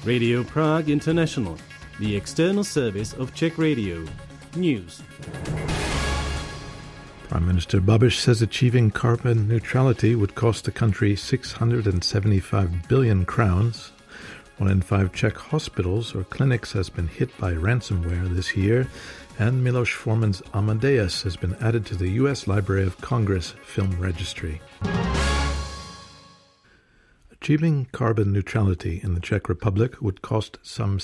Radio Prague International, the external service of Czech Radio. News. Prime Minister Babiš says achieving carbon neutrality would cost the country 675 billion crowns. 1 in 5 Czech hospitals or clinics has been hit by ransomware this year, and Miloš Forman's Amadeus has been added to the U.S. Library of Congress film registry. Achieving carbon neutrality in the Czech Republic would cost some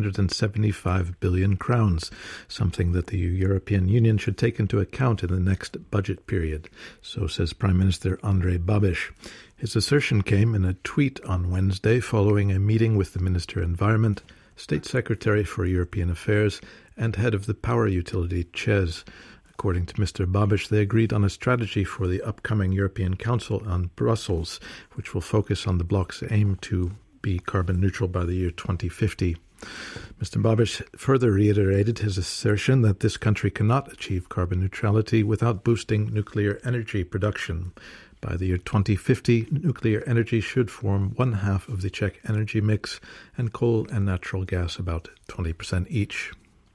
675 billion crowns, something that the European Union should take into account in the next budget period, so says Prime Minister Andrej Babiš. His assertion came in a tweet on Wednesday following a meeting with the Minister of Environment, State Secretary for European Affairs, and head of the power utility ČEZ. According to Mr. Babiš, they agreed on a strategy for the upcoming European Council on Brussels, which will focus on the bloc's aim to be carbon neutral by the year 2050. Mr. Babiš further reiterated his assertion that this country cannot achieve carbon neutrality without boosting nuclear energy production. By the year 2050, nuclear energy should form 1/2 of the Czech energy mix, and coal and natural gas about 20% each.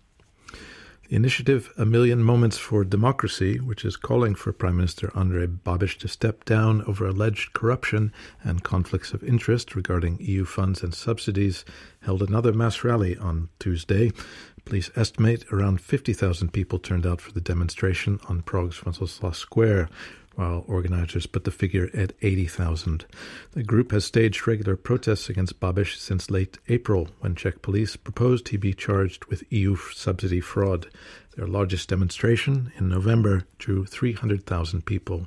The initiative A Million Moments for Democracy, which is calling for Prime Minister Andrej Babiš to step down over alleged corruption and conflicts of interest regarding EU funds and subsidies, held another mass rally on Tuesday. Police estimate around 50,000 people turned out for the demonstration on Prague's Wenceslas Square, while organizers put the figure at 80,000. The group has staged regular protests against Babiš since late April, when Czech police proposed he be charged with EU subsidy fraud. Their largest demonstration in November drew 300,000 people.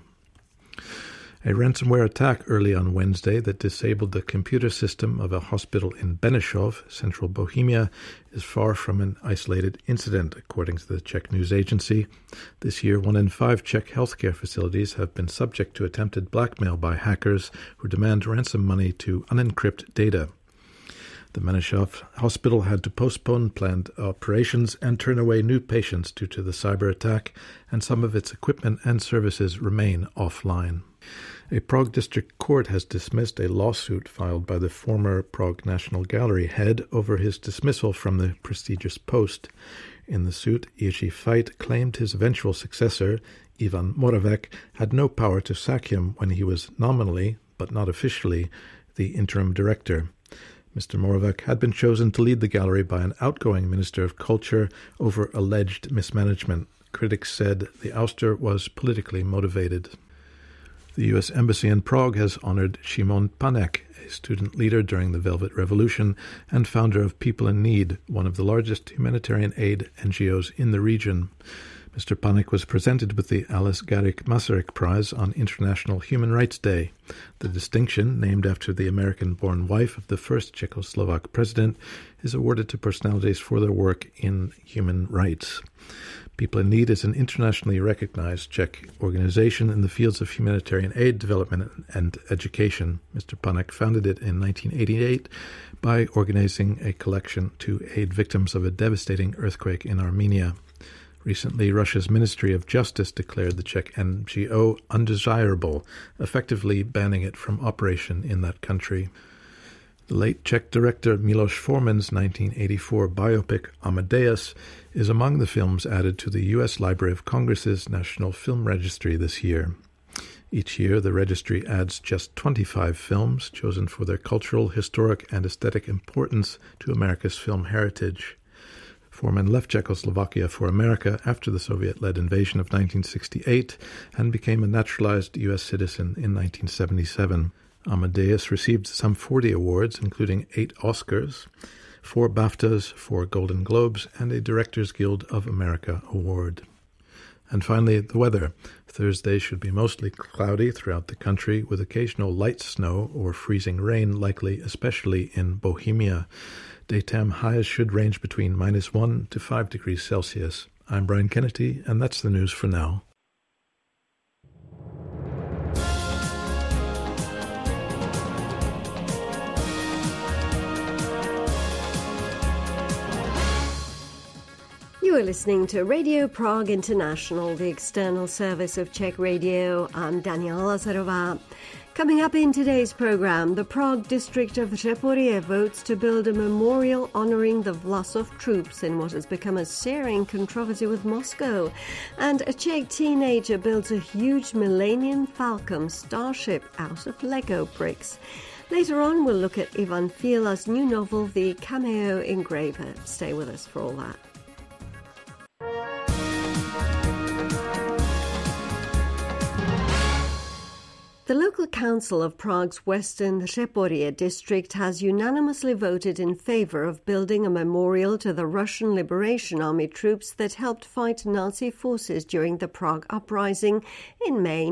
A ransomware attack early on Wednesday that disabled the computer system of a hospital in Benešov, central Bohemia, is far from an isolated incident, according to the Czech news agency. This year, 1 in 5 Czech healthcare facilities have been subject to attempted blackmail by hackers who demand ransom money to unencrypt data. The Benešov hospital had to postpone planned operations and turn away new patients due to the cyber attack, and some of its equipment and services remain offline. A Prague district court has dismissed a lawsuit filed by the former Prague National Gallery head over his dismissal from the prestigious post. In the suit, Jiří Fajt claimed his eventual successor, Ivan Moravec, had no power to sack him when he was nominally, but not officially, the interim director. Mr. Moravec had been chosen to lead the gallery by an outgoing Minister of Culture over alleged mismanagement. Critics said the ouster was politically motivated. The U.S. Embassy in Prague has honored Šimon Panek, a student leader during the Velvet Revolution and founder of People in Need, one of the largest humanitarian aid NGOs in the region. Mr. Panek was presented with the Alice Garrick Masaryk Prize on International Human Rights Day. The distinction, named after the American-born wife of the first Czechoslovak president, is awarded to personalities for their work in human rights. People in Need is an internationally recognized Czech organization in the fields of humanitarian aid, development, and education. Mr. Panek founded it in 1988 by organizing a collection to aid victims of a devastating earthquake in Armenia. Recently, Russia's Ministry of Justice declared the Czech NGO undesirable, effectively banning it from operation in that country. The late Czech director Miloš Forman's 1984 biopic Amadeus is among the films added to the U.S. Library of Congress's National Film Registry this year. Each year, the registry adds just 25 films chosen for their cultural, historic, and aesthetic importance to America's film heritage. Forman left Czechoslovakia for America after the Soviet-led invasion of 1968 and became a naturalized U.S. citizen in 1977. Amadeus received some 40 awards, including 8 Oscars, 4 BAFTAs, 4 Golden Globes, and a Directors Guild of America award. And finally, the weather. Thursday should be mostly cloudy throughout the country, with occasional light snow or freezing rain likely, especially in Bohemia. Daytime highs should range between -1 to 5 degrees Celsius. I'm Brian Kennedy, and that's the news for now. You are listening to Radio Prague International, the external service of Czech Radio. I'm Daniela Lazarová. Coming up in today's programme, the Prague district of Řeporyje votes to build a memorial honouring the Vlasov troops in what has become a searing controversy with Moscow. And a Czech teenager builds a huge Millennium Falcon starship out of Lego bricks. Later on, we'll look at Ivan Fiala's new novel, The Cameo Engraver. Stay with us for all that. The local council of Prague's western Řeporyje district has unanimously voted in favour of building a memorial to the Russian Liberation Army troops that helped fight Nazi forces during the Prague uprising in May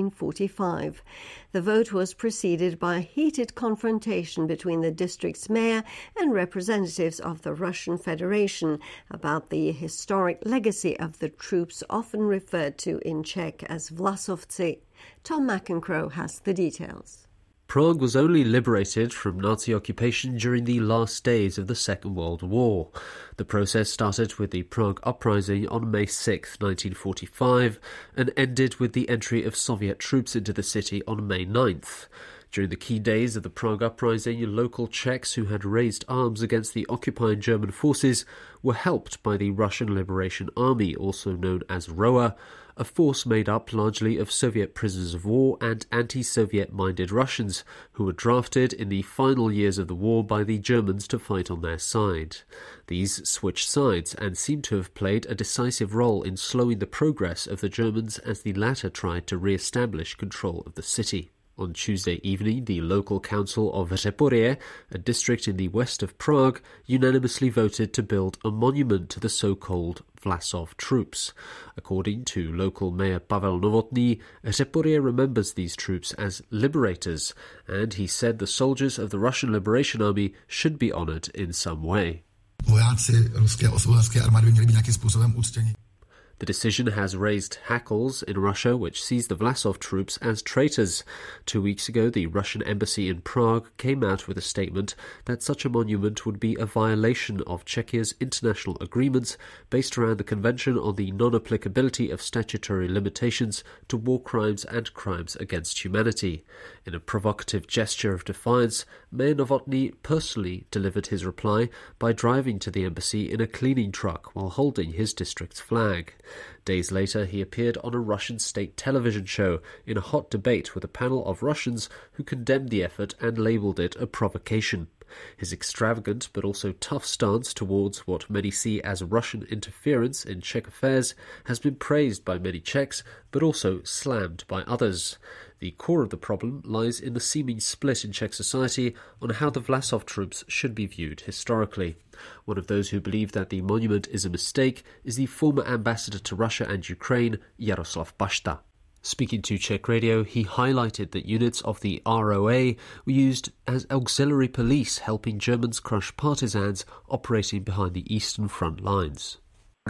1945. The vote was preceded by a heated confrontation between the district's mayor and representatives of the Russian Federation about the historic legacy of the troops, often referred to in Czech as Vlasovci. Tom McEncroe has the details. Prague was only liberated from Nazi occupation during the last days of the Second World War. The process started with the Prague Uprising on May 6, 1945, and ended with the entry of Soviet troops into the city on May 9th. During the key days of the Prague Uprising, local Czechs who had raised arms against the occupying German forces were helped by the Russian Liberation Army, also known as ROA, a force made up largely of Soviet prisoners of war and anti-Soviet-minded Russians who were drafted in the final years of the war by the Germans to fight on their side. These switched sides and seem to have played a decisive role in slowing the progress of the Germans as the latter tried to re-establish control of the city. On Tuesday evening, the local council of Řeporyje, a district in the west of Prague, unanimously voted to build a monument to the so-called Vlasov troops. According to local mayor Pavel Novotný, Řeporyje remembers these troops as liberators, and he said the soldiers of the Russian Liberation Army should be honoured in some way. Vojáci ruské osvobozenské armády by měli být nějakým způsobem uctěni. The decision has raised hackles in Russia, which sees the Vlasov troops as traitors. 2 weeks ago, the Russian embassy in Prague came out with a statement that such a monument would be a violation of Czechia's international agreements based around the Convention on the Non-Applicability of Statutory Limitations to War Crimes and Crimes against Humanity. In a provocative gesture of defiance, Mayor Novotný personally delivered his reply by driving to the embassy in a cleaning truck while holding his district's flag. Days later, he appeared on a Russian state television show in a hot debate with a panel of Russians who condemned the effort and labelled it a provocation. His extravagant but also tough stance towards what many see as Russian interference in Czech affairs has been praised by many Czechs but also slammed by others. The core of the problem lies in the seeming split in Czech society on how the Vlasov troops should be viewed historically. One of those who believe that the monument is a mistake is the former ambassador to Russia and Ukraine, Jaroslav Bašta. Speaking to Czech Radio, he highlighted that units of the ROA were used as auxiliary police helping Germans crush partisans operating behind the Eastern Front lines.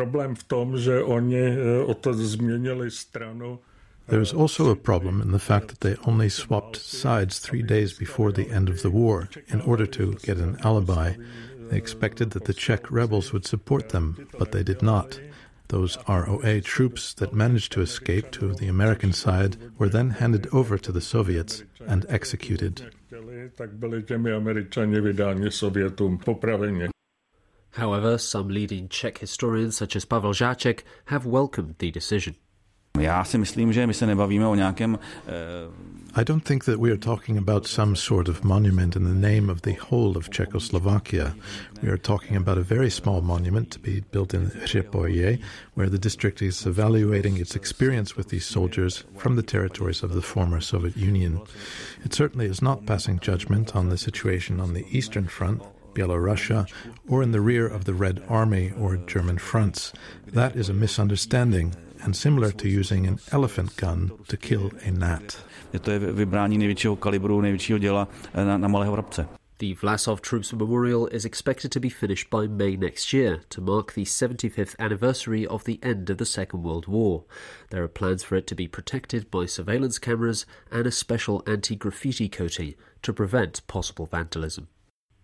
There is also a problem in the fact that they only swapped sides 3 days before the end of the war in order to get an alibi. They expected that the Czech rebels would support them, but they did not. Those ROA troops that managed to escape to the American side were then handed over to the Soviets and executed. However, some leading Czech historians such as Pavel Žáček have welcomed the decision. I don't think that we are talking about some sort of monument in the name of the whole of Czechoslovakia. We are talking about a very small monument to be built in Řeporyje, where the district is evaluating its experience with these soldiers from the territories of the former Soviet Union. It certainly is not passing judgment on the situation on the Eastern Front, Belorussia, or in the rear of the Red Army or German fronts. That is a misunderstanding, and similar to using an elephant gun to kill a gnat. The Vlasov Troops Memorial is expected to be finished by May next year to mark the 75th anniversary of the end of the Second World War. There are plans for it to be protected by surveillance cameras and a special anti-graffiti coating to prevent possible vandalism.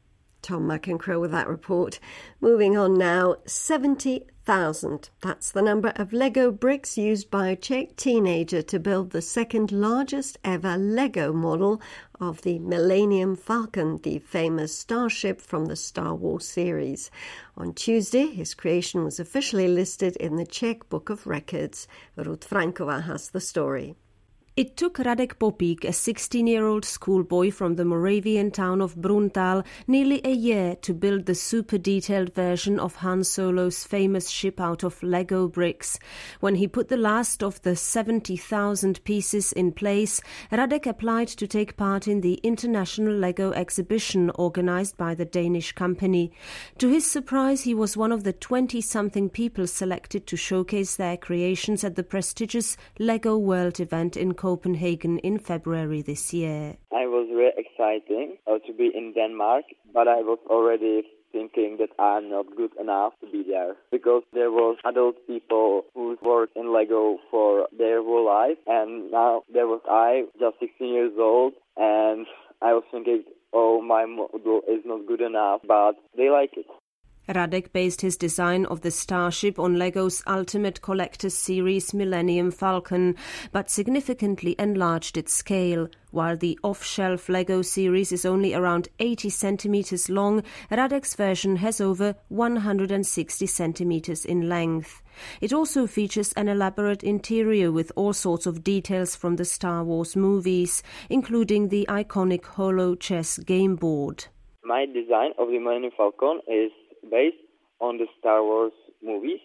Tom McEncrow with that report. Moving on now, 70,000. That's the number of Lego bricks used by a Czech teenager to build the second largest ever Lego model of the Millennium Falcon, the famous starship from the Star Wars series. On Tuesday, his creation was officially listed in the Czech Book of Records. Ruth Frankova has the story. It took Radek Popík, a 16-year-old schoolboy from the Moravian town of Bruntal, nearly a year to build the super-detailed version of Han Solo's famous ship out of Lego bricks. When he put the last of the 70,000 pieces in place, Radek applied to take part in the International Lego exhibition organised by the Danish company. To his surprise, he was one of the 20-something people selected to showcase their creations at the prestigious Lego World event in Copenhagen in February this year. I was really excited to be in Denmark, but I was already thinking that I'm not good enough to be there, because there was adult people who worked in Lego for their whole life, and now there was I, just 16 years old, and I was thinking, oh, my model is not good enough, but they like it. Radek based his design of the starship on Lego's Ultimate Collector's Series Millennium Falcon, but significantly enlarged its scale. While the off-shelf Lego series is only around 80 centimeters long, Radek's version has over 160 centimeters in length. It also features an elaborate interior with all sorts of details from the Star Wars movies, including the iconic Holo chess game board. My design of the Millennium Falcon is based on the Star Wars movies.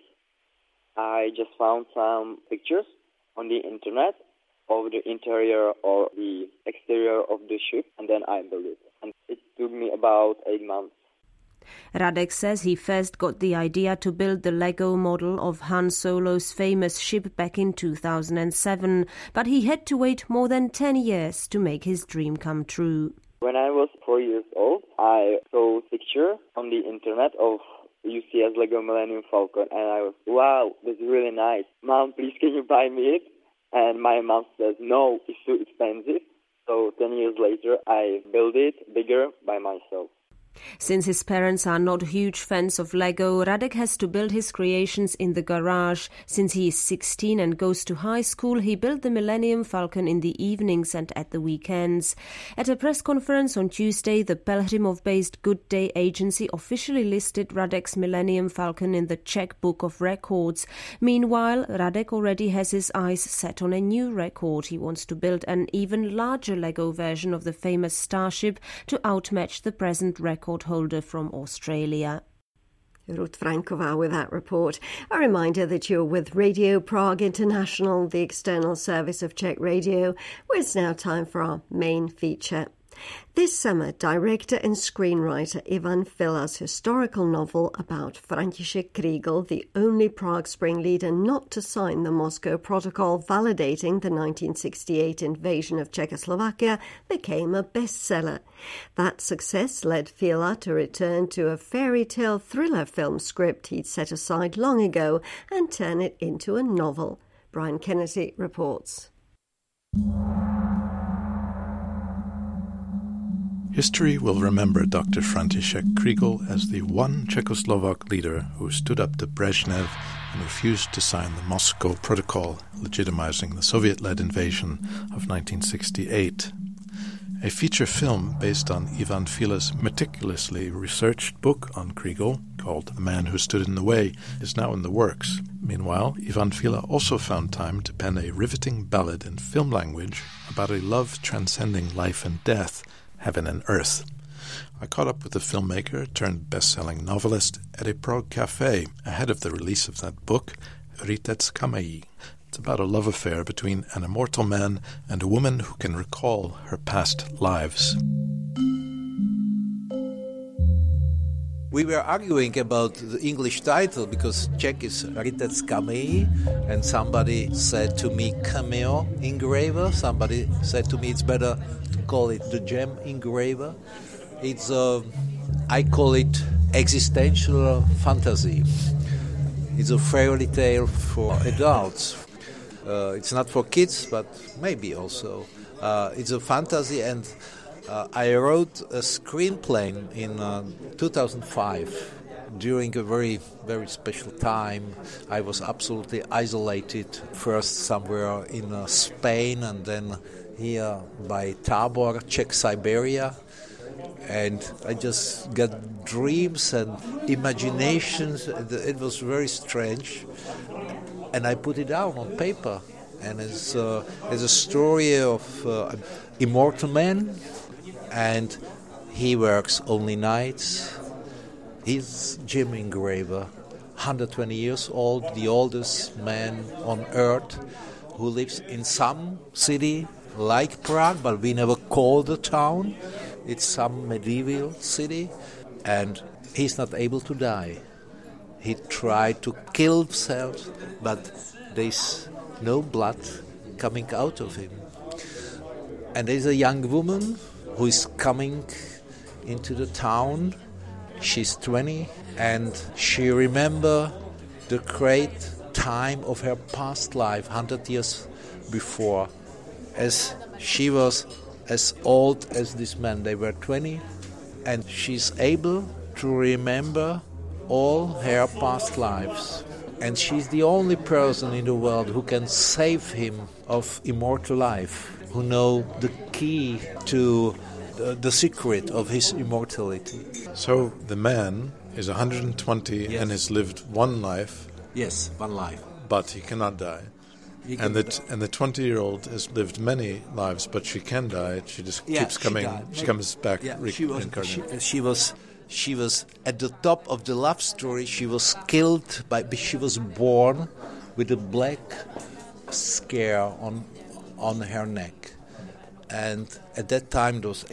I just found some pictures on the internet of the interior or the exterior of the ship, and then I built it. And it took me about 8 months. Radek says he first got the idea to build the Lego model of Han Solo's famous ship back in 2007, but he had to wait more than 10 years to make his dream come true. When I was 4 years old, I saw a picture on the internet of UCS Lego Millennium Falcon, and I was, wow, that's really nice. Mom, please can you buy me it? And my mom says, no, it's too expensive. So 10 years later, I built it bigger by myself. Since his parents are not huge fans of Lego, Radek has to build his creations in the garage. Since he is 16 and goes to high school, he built the Millennium Falcon in the evenings and at the weekends. At a press conference on Tuesday, the Pelhřimov-based Good Day agency officially listed Radek's Millennium Falcon in the Czech Book of Records. Meanwhile, Radek already has his eyes set on a new record. He wants to build an even larger Lego version of the famous starship to outmatch the present record holder from Australia. Ruth Frankova with that report. A reminder that you're with Radio Prague International, the external service of Czech Radio, where it's now time for our main feature. This summer, director and screenwriter Ivan Fila's historical novel about František Krígl, the only Prague Spring leader not to sign the Moscow Protocol validating the 1968 invasion of Czechoslovakia, became a bestseller. That success led Fila to return to a fairy tale thriller film script he'd set aside long ago and turn it into a novel. Brian Kennedy reports. History will remember Dr. František Krígl as the one Czechoslovak leader who stood up to Brezhnev and refused to sign the Moscow Protocol, legitimizing the Soviet-led invasion of 1968. A feature film based on Ivan Fila's meticulously researched book on Krígl, called The Man Who Stood in the Way, is now in the works. Meanwhile, Ivan Fila also found time to pen a riveting ballad in film language about a love transcending life and death, Heaven and Earth. I caught up with the filmmaker turned best-selling novelist at a Prague cafe ahead of the release of that book, Rytec Kamei. It's about a love affair between an immortal man and a woman who can recall her past lives. We were arguing about the English title because Czech is Rytec Kamei, and somebody said to me cameo engraver. Somebody said to me it's better to call it the gem engraver. It's I call it existential fantasy. It's a fairy tale for adults. It's not for kids, but maybe also. It's a fantasy, and I wrote a screenplay in 2005. During a very, very special time, I was absolutely isolated, first somewhere in Spain and then here by Tabor, Czech Siberia. And I just got dreams and imaginations. It was very strange. And I put it down on paper. And it's a story of an immortal man. And he works only nights. He's Jim Engraver, 120 years old, the oldest man on earth, who lives in some city like Prague, but we never call the town. It's some medieval city, and he's not able to die. He tried to kill himself, but there's no blood coming out of him. And there's a young woman who is coming into the town. She's 20, and she remembers the great time of her past life, 100 years before, as she was as old as this man. They were 20, and she's able to remember all her past lives. And she's the only person in the world who can save him of immortal life, who know the key to the secret of his immortality. So the man is 120 Yes. and has lived one life. Yes, one life. But he cannot die. And the 20-year-old has lived many lives, but she can die. She just keeps coming. She comes back. She was at the top of the love story. She was killed she was born with a black scare on her neck. And at that time, it was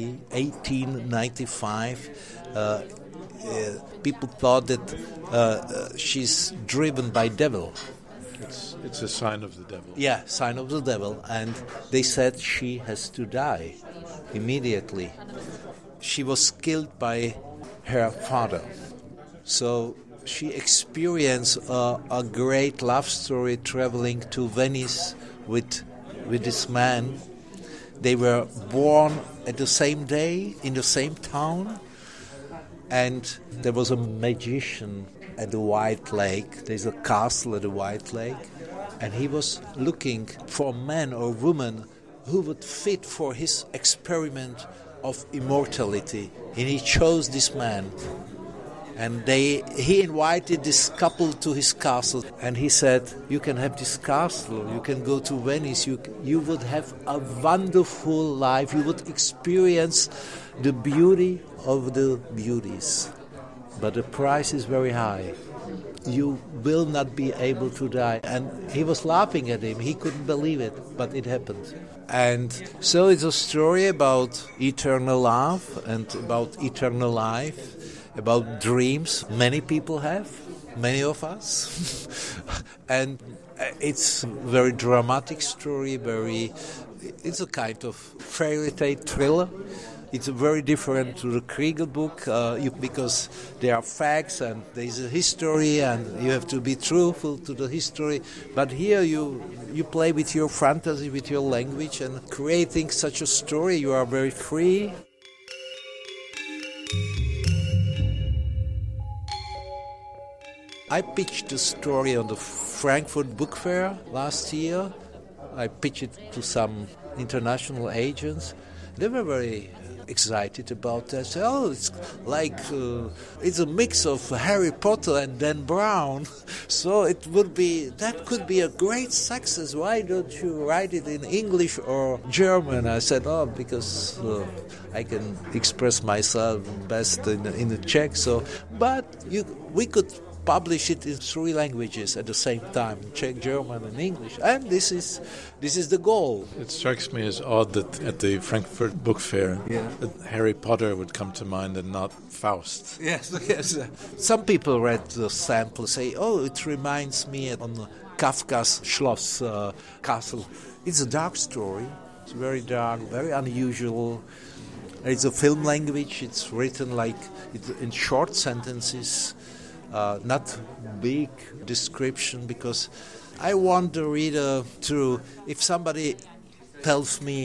1895, people thought that she's driven by devil. It's a sign of the devil. Yeah, sign of the devil. And they said she has to die immediately. She was killed by her father. So she experienced a great love story traveling to Venice with this man. They were born at the same day, in the same town, and there was a magician at the White Lake. There's a castle at the White Lake, and he was looking for a man or woman who would fit for his experiment of immortality, and he chose this man. And he invited this couple to his castle, and he said, you can have this castle, you can go to Venice, you would have a wonderful life, you would experience the beauty of the beauties. But the price is very high. You will not be able to die. And he was laughing at him, he couldn't believe it, but it happened. And so it's a story about eternal love and about eternal life, about dreams many people have, many of us. And it's a very dramatic story, it's a kind of fairy tale thriller. It's very different to the Kriegel book because there are facts and there's a history and you have to be truthful to the history. But here you play with your fantasy, with your language, and creating such a story, you are very free. I pitched the story on the Frankfurt Book Fair last year. I pitched it to some international agents. They were very excited about that. So, it's like it's a mix of Harry Potter and Dan Brown. So that could be a great success. Why don't you write it in English or German? I said, because I can express myself best in the Czech. So, but we could publish it in 3 languages at the same time, Czech, German, and English. And this is the goal. It strikes me as odd that at the Frankfurt Book Fair, that Harry Potter would come to mind and not Faust. Yes. Some people read the sample, say, it reminds me of Kafka's Schloss castle. It's a dark story. It's very dark, very unusual. It's a film language. It's written in short sentences. Not big description, because I want the reader to, if somebody tells me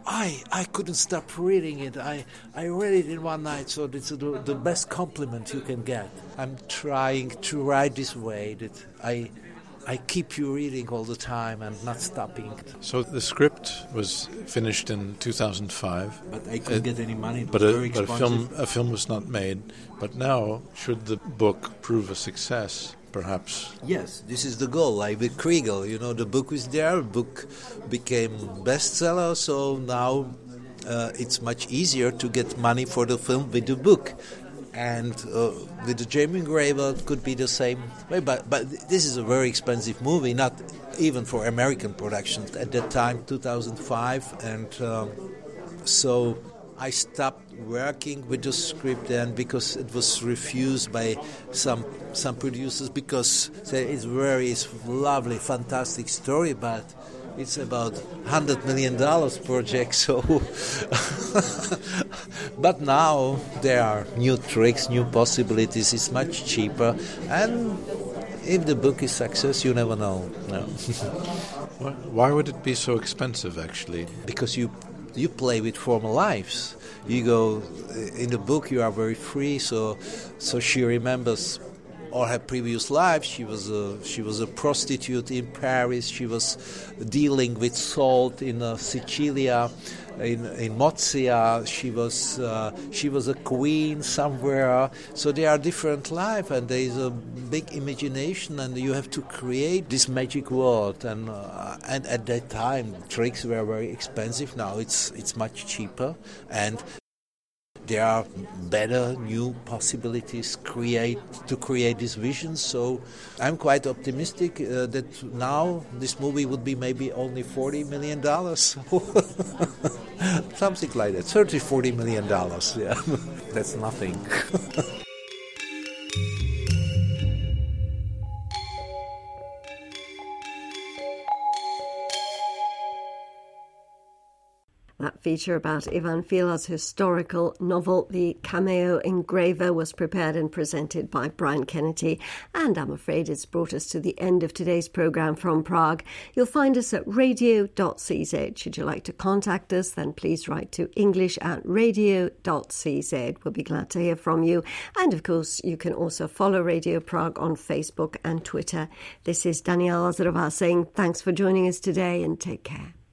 I couldn't stop reading it. I read it in one night, so it's the best compliment you can get. I'm trying to write this way that I keep you reading all the time and not stopping. So the script was finished in 2005. But I couldn't get any money. But a film was not made. But now, should the book prove a success, perhaps? Yes, this is the goal. Like with Kriegel, the book was there. The book became bestseller, so now it's much easier to get money for the film with the book. And with the German Engraver, it could be the same way. But this is a very expensive movie, not even for American productions at that time, 2005. And so I stopped working with the script then because it was refused by some producers because it's a lovely, fantastic story, but it's about $100 million project, so... But now there are new tricks, new possibilities, it's much cheaper, and if the book is success, you never know. No. Why would it be so expensive, actually? Because you play with former lives. You go, in the book you are very free, so she remembers all her previous life. She was a prostitute in Paris. She was dealing with salt in Sicilia, in Mozia. She was a queen somewhere. So there are different lives, and there is a big imagination, and you have to create this magic world. And at that time, tricks were very expensive. Now it's much cheaper, and there are better new possibilities to create this vision. So I'm quite optimistic that now this movie would be maybe only $40 million. Something like that, $30-40 million. Yeah, that's nothing. That feature about Ivan Fila's historical novel, The Cameo Engraver, was prepared and presented by Brian Kennedy. And I'm afraid it's brought us to the end of today's programme from Prague. You'll find us at radio.cz. Should you like to contact us, then please write to english@radio.cz. We'll be glad to hear from you. And of course, you can also follow Radio Prague on Facebook and Twitter. This is Daniela Lazarová saying thanks for joining us today and take care.